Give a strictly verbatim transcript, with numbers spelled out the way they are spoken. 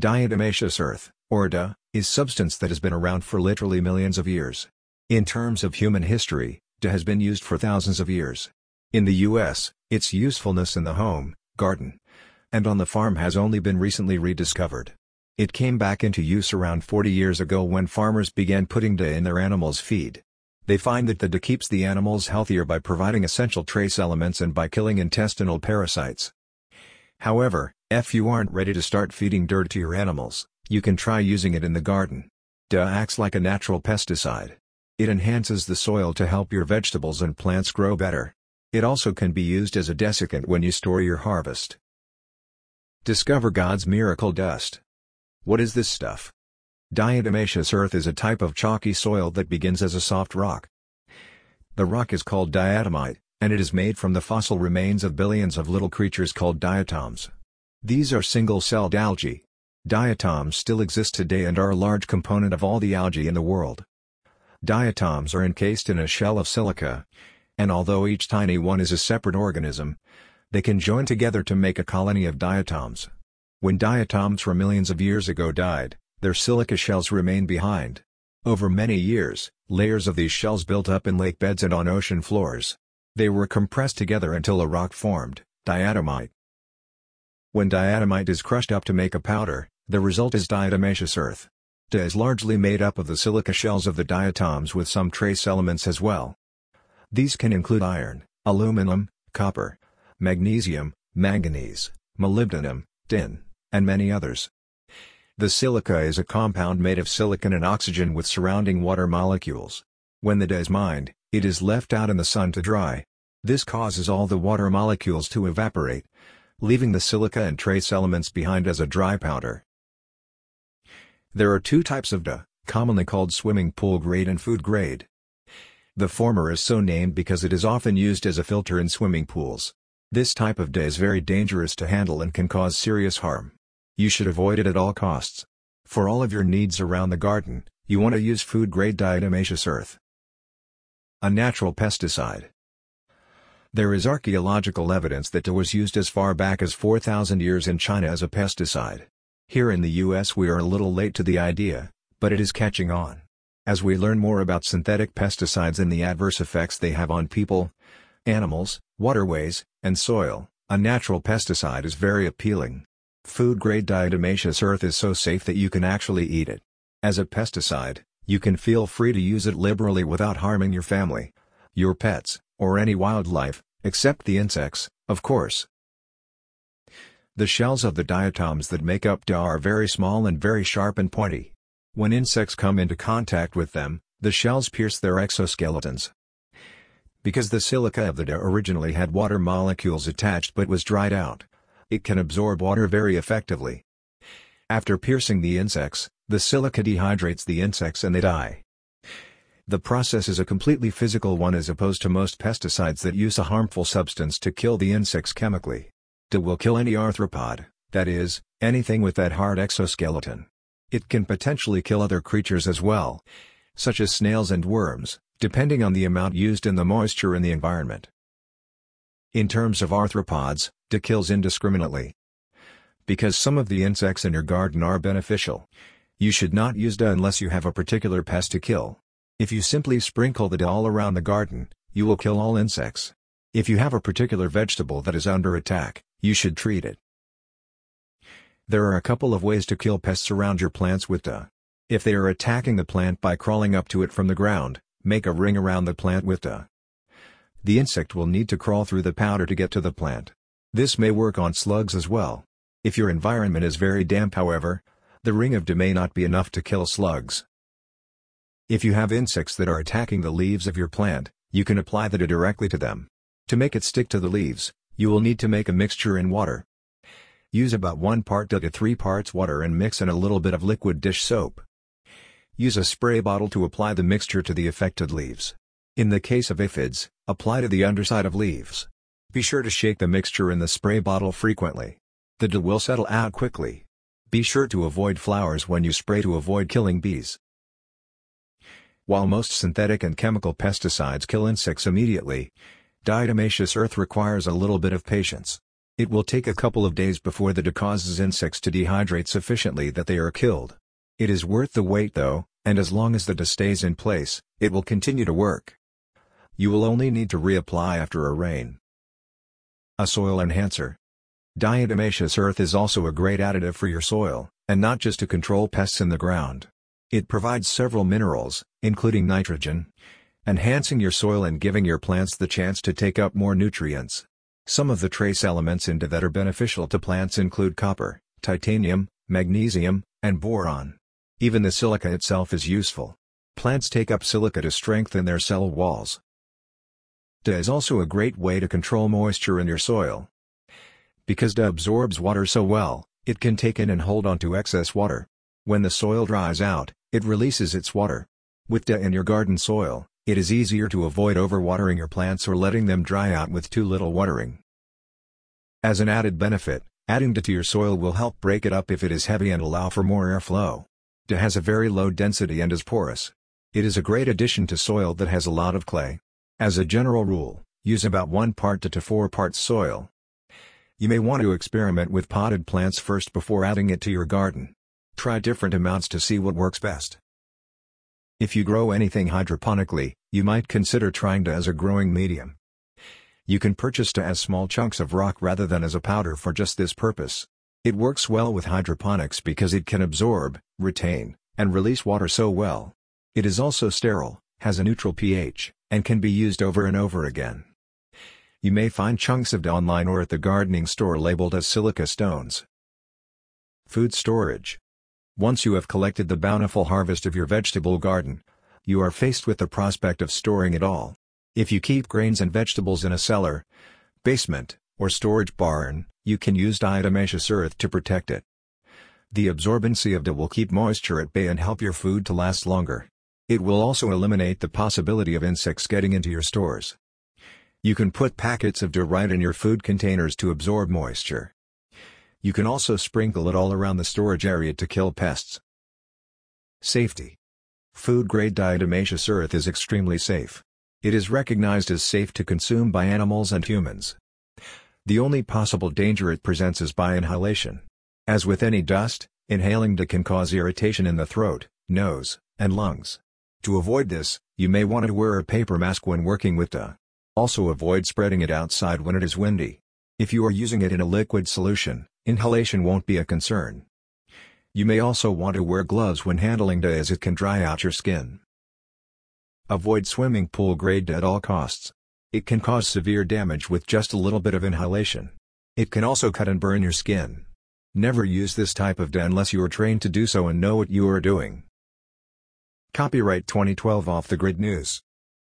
Diatomaceous earth, or D A, is substance that has been around for literally millions of years. In terms of human history, D A has been used for thousands of years. In the U S, its usefulness in the home, garden, and on the farm has only been recently rediscovered. It came back into use around forty years ago when farmers began putting D A in their animals' feed. They find that the D A keeps the animals healthier by providing essential trace elements and by killing intestinal parasites. However, if you aren't ready to start feeding dirt to your animals, you can try using it in the garden. D A acts like a natural pesticide. It enhances the soil to help your vegetables and plants grow better. It also can be used as a desiccant when you store your harvest. Discover God's miracle dust. What is this stuff? Diatomaceous earth is a type of chalky soil that begins as a soft rock. The rock is called diatomite, and it is made from the fossil remains of billions of little creatures called diatoms. These are single-celled algae. Diatoms still exist today and are a large component of all the algae in the world. Diatoms are encased in a shell of silica, and although each tiny one is a separate organism, they can join together to make a colony of diatoms. When diatoms from millions of years ago died, their silica shells remain behind. Over many years, layers of these shells built up in lake beds and on ocean floors. They were compressed together until a rock formed, diatomite. When diatomite is crushed up to make a powder, the result is diatomaceous earth. D A is largely made up of the silica shells of the diatoms with some trace elements as well. These can include iron, aluminum, copper, magnesium, manganese, molybdenum, tin, and many others. The silica is a compound made of silicon and oxygen with surrounding water molecules. When the D A is mined, it is left out in the sun to dry. This causes all the water molecules to evaporate, leaving the silica and trace elements behind as a dry powder. There are two types of D A, commonly called swimming pool grade and food grade. The former is so named because it is often used as a filter in swimming pools. This type of D A is very dangerous to handle and can cause serious harm. You should avoid it at all costs. For all of your needs around the garden, you want to use food grade diatomaceous earth. A natural pesticide. There is archaeological evidence that D A was used as far back as four thousand years in China as a pesticide. Here in the U S we are a little late to the idea, but it is catching on. As we learn more about synthetic pesticides and the adverse effects they have on people, animals, waterways, and soil, a natural pesticide is very appealing. Food-grade diatomaceous earth is so safe that you can actually eat it. As a pesticide, you can feel free to use it liberally without harming your family, your pets, or any wildlife, except the insects, of course. The shells of the diatoms that make up D A are very small and very sharp and pointy. When insects come into contact with them, the shells pierce their exoskeletons. Because the silica of the D A originally had water molecules attached but was dried out, it can absorb water very effectively. After piercing the insects, the silica dehydrates the insects and they die. The process is a completely physical one as opposed to most pesticides that use a harmful substance to kill the insects chemically. D A will kill any arthropod, that is, anything with that hard exoskeleton. It can potentially kill other creatures as well, such as snails and worms, depending on the amount used and the moisture in the environment. In terms of arthropods, D A kills indiscriminately. Because some of the insects in your garden are beneficial, you should not use D A unless you have a particular pest to kill. If you simply sprinkle the D A all around the garden, you will kill all insects. If you have a particular vegetable that is under attack, you should treat it. There are a couple of ways to kill pests around your plants with D A. If they are attacking the plant by crawling up to it from the ground, make a ring around the plant with D A. The insect will need to crawl through the powder to get to the plant. This may work on slugs as well. If your environment is very damp, however, the ring of D A may not be enough to kill slugs. If you have insects that are attacking the leaves of your plant, you can apply the D A directly to them. To make it stick to the leaves, you will need to make a mixture in water. Use about one part D A to three parts water and mix in a little bit of liquid dish soap. Use a spray bottle to apply the mixture to the affected leaves. In the case of aphids, apply to the underside of leaves. Be sure to shake the mixture in the spray bottle frequently. The D A will settle out quickly. Be sure to avoid flowers when you spray to avoid killing bees. While most synthetic and chemical pesticides kill insects immediately, diatomaceous earth requires a little bit of patience. It will take a couple of days before the D causes insects to dehydrate sufficiently that they are killed. It is worth the wait though, and as long as the D stays in place, it will continue to work. You will only need to reapply after a rain. A soil enhancer. Diatomaceous earth is also a great additive for your soil, and not just to control pests in the ground. It provides several minerals, including nitrogen, enhancing your soil and giving your plants the chance to take up more nutrients. Some of the trace elements in D that are beneficial to plants include copper, titanium, magnesium, and boron. Even the silica itself is useful. Plants take up silica to strengthen their cell walls. D is also a great way to control moisture in your soil. Because D absorbs water so well, it can take in and hold on to excess water. When the soil dries out, it releases its water. With D in your garden soil, it is easier to avoid overwatering your plants or letting them dry out with too little watering. As an added benefit, adding D to your soil will help break it up if it is heavy and allow for more airflow. D has a very low density and is porous. It is a great addition to soil that has a lot of clay. As a general rule, use about one part D to four parts soil. You may want to experiment with potted plants first before adding it to your garden. Try different amounts to see what works best. If you grow anything hydroponically, you might consider trying D as a growing medium. You can purchase D as small chunks of rock rather than as a powder for just this purpose. It works well with hydroponics because it can absorb, retain, and release water so well. It is also sterile, has a neutral pH, and can be used over and over again. You may find chunks of D online or at the gardening store labeled as silica stones. Food storage. Once you have collected the bountiful harvest of your vegetable garden, you are faced with the prospect of storing it all. If you keep grains and vegetables in a cellar, basement, or storage barn, you can use diatomaceous earth to protect it. The absorbency of D will keep moisture at bay and help your food to last longer. It will also eliminate the possibility of insects getting into your stores. You can put packets of D right in your food containers to absorb moisture. You can also sprinkle it all around the storage area to kill pests. Safety. Food-grade diatomaceous earth is extremely safe. It is recognized as safe to consume by animals and humans. The only possible danger it presents is by inhalation. As with any dust, inhaling D can cause irritation in the throat, nose, and lungs. To avoid this, you may want to wear a paper mask when working with D. Also avoid spreading it outside when it is windy. If you are using it in a liquid solution, inhalation won't be a concern. You may also want to wear gloves when handling D as it can dry out your skin. Avoid swimming pool grade D at all costs. It can cause severe damage with just a little bit of inhalation. It can also cut and burn your skin. Never use this type of D unless you are trained to do so and know what you are doing. Copyright twenty twelve Off the Grid News.